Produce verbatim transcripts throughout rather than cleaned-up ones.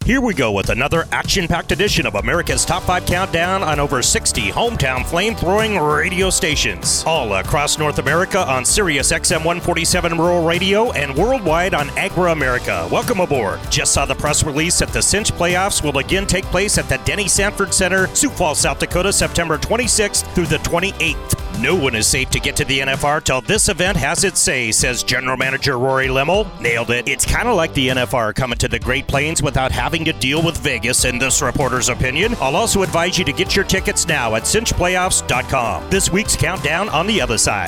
Here we go with another action-packed edition of America's Top five Countdown on over sixty hometown flame-throwing radio stations. All across North America on Sirius X M one forty-seven Rural Radio and worldwide on Agra America. Welcome aboard. Just saw the press release that the Cinch playoffs will again take place at the Denny Sanford Center, Sioux Falls, South Dakota, September twenty-sixth through the twenty-eighth. No one is safe to get to the N F R till this event has its say, says General Manager Rory Lemmel. Nailed it. It's kind of like the N F R coming to the Great Plains without having to deal with Vegas, in this reporter's opinion. I'll also advise you to get your tickets now at cinch playoffs dot com. This week's countdown on the other side.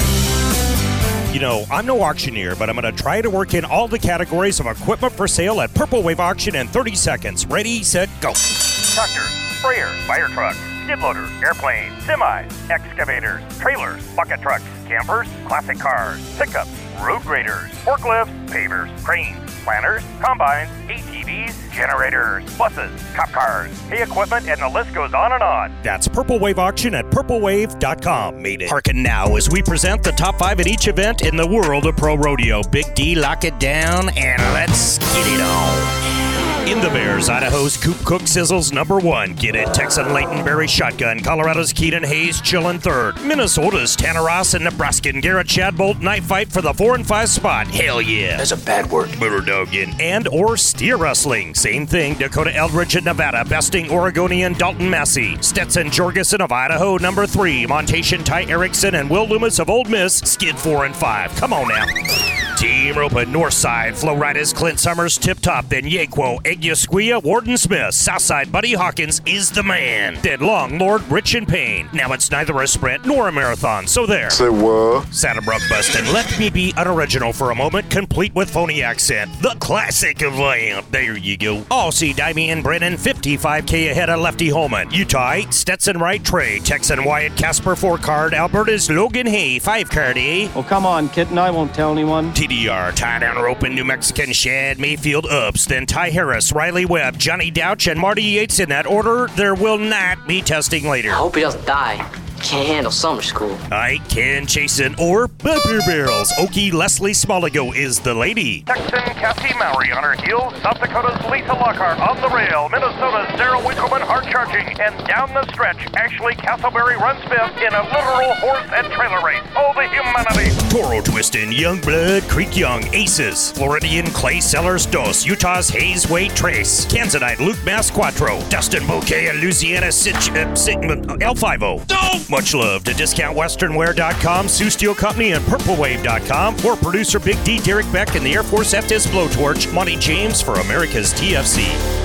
You know, I'm no auctioneer, but I'm going to try to work in all the categories of equipment for sale at Purple Wave Auction in thirty seconds. Ready, set, go. Tractors, sprayers, fire trucks, skid loaders, airplanes, semis, excavators, trailers, bucket trucks, campers, classic cars, pickups, road graders, forklifts, pavers, cranes, planters, combines, A T Vs, generators, buses, cop cars, hay equipment, and the list goes on and on. That's Purple Wave Auction at purple wave dot com. Made it. Hearken now as we present the top five at each event in the world of pro rodeo. Big D, lock it down, and let's get it on. In the Bears, Idaho's Coop Cook sizzles number one. Get it. Texan Leighton Berry shotgun. Colorado's Keaton Hayes chillin' third. Minnesota's Tanner Ross and Nebraskan Garrett Shadbolt knife fight for the four and five spot. Hell yeah. That's a bad word. Murder dogging. And or steer wrestling. Same thing. Dakota Eldridge of Nevada besting Oregonian Dalton Massey. Stetson Jorgensen of Idaho number three. Montation Ty Erickson and Will Loomis of Ole Miss skid four and five. Come on now. Team Ropa, Northside, Flo Riders, Clint Summers, Tip Top, then Yaquo, Egusquia, Warden Smith, Southside, Buddy Hawkins is the man. Dead Long, Lord, Rich and Payne. Now it's neither a sprint nor a marathon, so there. Say what? Saddlebrook Bustin', let me be unoriginal for a moment, complete with phony accent. The classic of Lamp. There you go. Aussie, Damian Brennan, fifty-five K ahead of Lefty Holman. Utah, eight, Stetson Wright, Trey, Texan Wyatt, Casper, four card, Alberta's Logan Hay, five card, eh? Oh, come on, kitten, I won't tell anyone. T D R, tie down rope in New Mexican, Shad Mayfield ups, then Ty Harris, Riley Webb, Johnny Douch, and Marty Yates in that order. There will not be testing later. I hope he doesn't die. Can't handle summer school. I can Chasen or Bumper Barrels. Okie Leslie Smoligo is the lady. Texan Cassie Mowry on her heels. South Dakota's Lisa Lockhart on the rail. Minnesota's Sarah Winkleman hard charging. And down the stretch, Ashley Castleberry runs fifth in a literal horse and trailer race. Oh, the humanity. Toro Twistin', Youngblood, Creek Young, Aces. Floridian Clay Sellers Dos. Utah's Hayes Wade Trace. Kansasite Luke Mass Quattro. Dustin Bouquet and Louisiana Sitch, uh, Sigmund, L five oh. No! Much love to discount western wear dot com, Sioux Steel Company, and purple wave dot com. For producer Big D, Derek Beck, and the Air Force F T S Blowtorch, Monty James for America's T F C.